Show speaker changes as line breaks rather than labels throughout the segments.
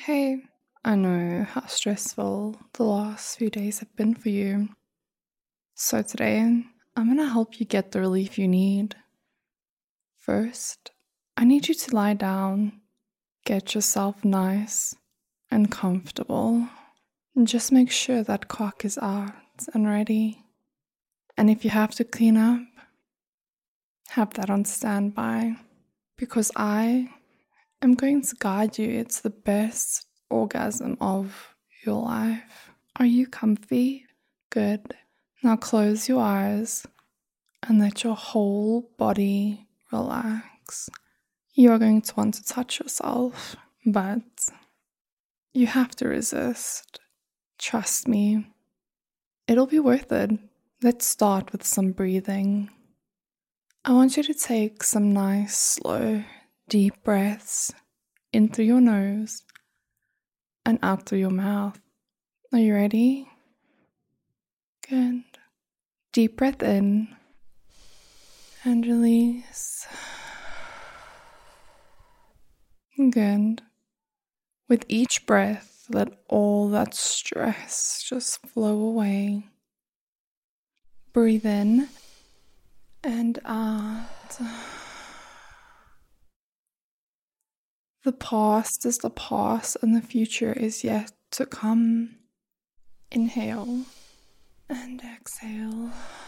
Hey, I know how stressful the last few days have been for you. So today, I'm going to help you get the relief you need. First, I need you to lie down, get yourself nice and comfortable. And just make sure that cock is out and ready. And if you have to clean up, have that on standby. Because I am going to guide you to the best orgasm of your life. Are you comfy? Good. Now close your eyes and let your whole body relax. You are going to want to touch yourself, but you have to resist. Trust me, it'll be worth it. Let's start with some breathing. I want you to take some nice, slow, deep breaths in through your nose and out through your mouth. Are you ready? Good. Deep breath in and release. Good. With each breath, let all that stress just flow away. Breathe in and out. The past is the past and the future is yet to come. Inhale and exhale.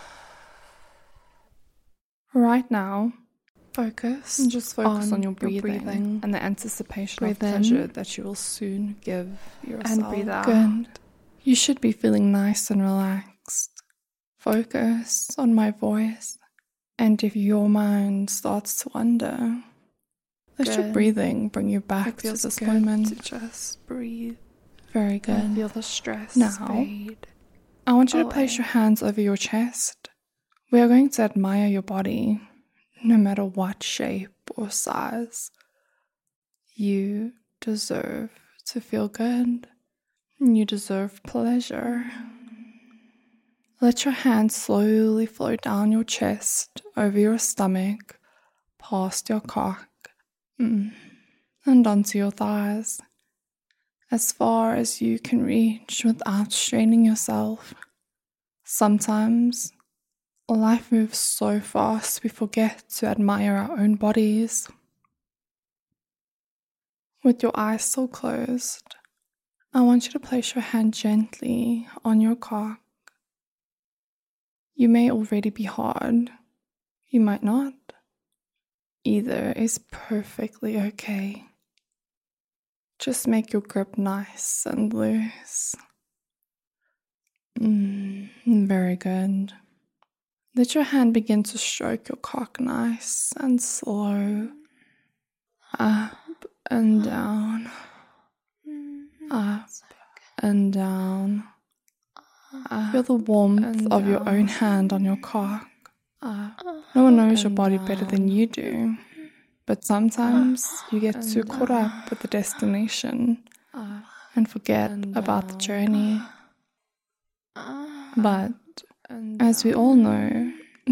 Right now, just focus on your breathing and the anticipation of pleasure that you will soon give yourself. And breathe out. Good. You should be feeling nice and relaxed. Focus on my voice, and if your mind starts to wander, let your breathing bring you back to this moment. To just breathe. Very good. And feel the stress fade. I want you to place your hands over your chest. We are going to admire your body, no matter what shape or size. You deserve to feel good. You deserve pleasure. Let your hands slowly flow down your chest, over your stomach, past your cock, and onto your thighs, as far as you can reach without straining yourself. Sometimes life moves so fast we forget to admire our own bodies. With your eyes still closed, I want you to place your hand gently on your cock. You may already be hard. You might not. Either is perfectly okay. Just make your grip nice and loose. Very good. Let your hand begin to stroke your cock nice and slow. Up and down. Up and down. Feel the warmth of your own hand on your cock. No one knows your body better than you do, but sometimes you get too caught up with the destination and forget about the journey. But as we all know,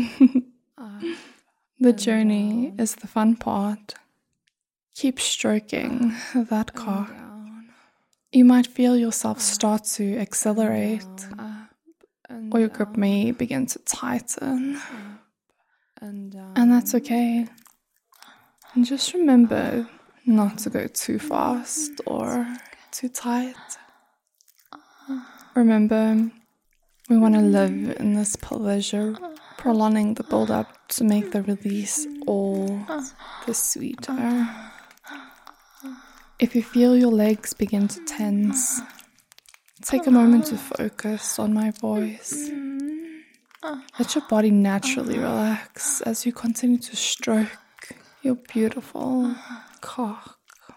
the journey is the fun part. Keep stroking that cock. You might feel yourself start to accelerate, or your grip may begin to tighten. And that's okay. And just remember not to go too fast or too tight. Remember, we want to live in this pleasure, prolonging the build-up to make the release all the sweeter. If you feel your legs begin to tense, take a moment to focus on my voice. Let your body naturally relax as you continue to stroke your beautiful cock.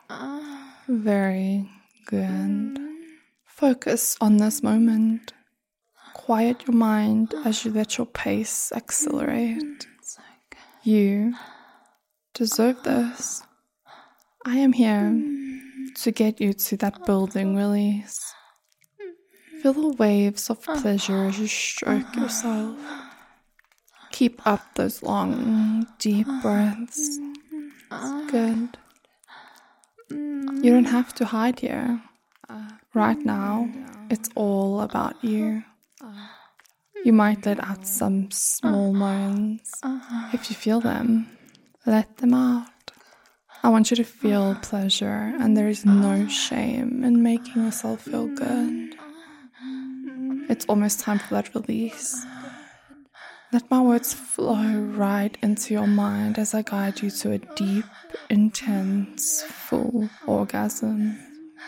Very good. Focus on this moment. Quiet your mind as you let your pace accelerate. You deserve this. I am here to get you to that building release. Feel the waves of pleasure as you stroke yourself. Keep up those long, deep breaths. Good. You don't have to hide here. Right now, it's all about you. You might let out some small moans. If you feel them, let them out. I want you to feel pleasure, and there is no shame in making yourself feel good. It's almost time for that release. Let my words flow right into your mind as I guide you to a deep, intense, full orgasm.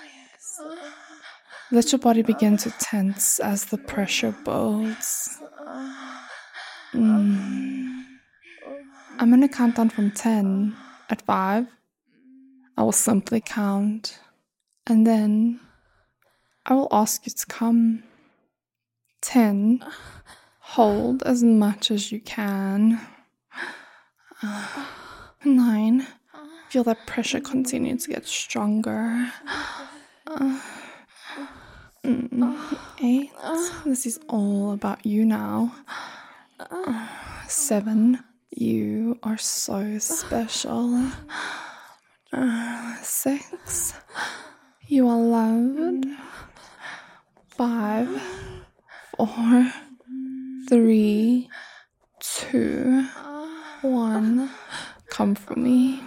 Let your body begin to tense as the pressure builds. I'm going to count down from 10. At 5, I will simply count, and then I will ask you to come. 10, hold as much as you can. 9, feel that pressure continue to get stronger. 8, this is all about you now. 7, you are so special. 6, you are loved. 5, 4, 3, 2, 1. Come for me.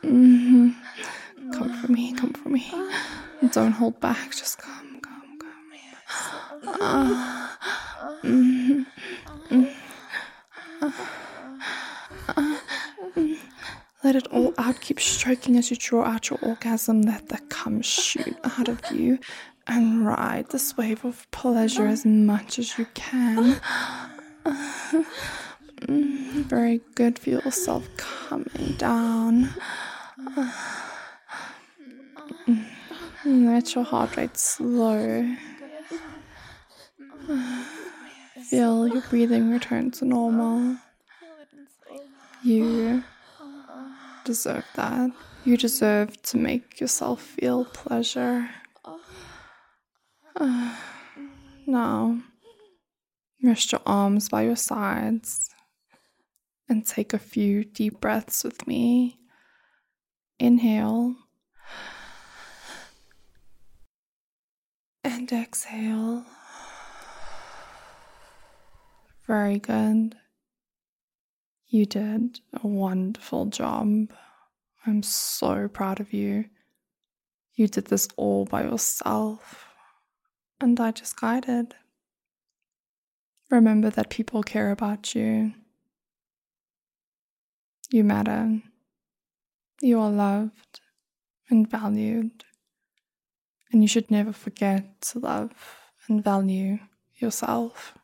Come for me, come for me. Don't hold back, just come. Let it all out. Keep stroking as you draw out your orgasm. Let the cum shoot out of you, and ride this wave of pleasure as much as you can. Very good. Feel yourself coming down. Let your heart rate slow. Feel your breathing return to normal. You deserve that. You deserve to make yourself feel pleasure. Now, rest your arms by your sides and take a few deep breaths with me. Inhale and exhale. Very good. You did a wonderful job. I'm so proud of you. You did this all by yourself, and I just guided. Remember that people care about you. You matter. You are loved and valued, and you should never forget to love and value yourself.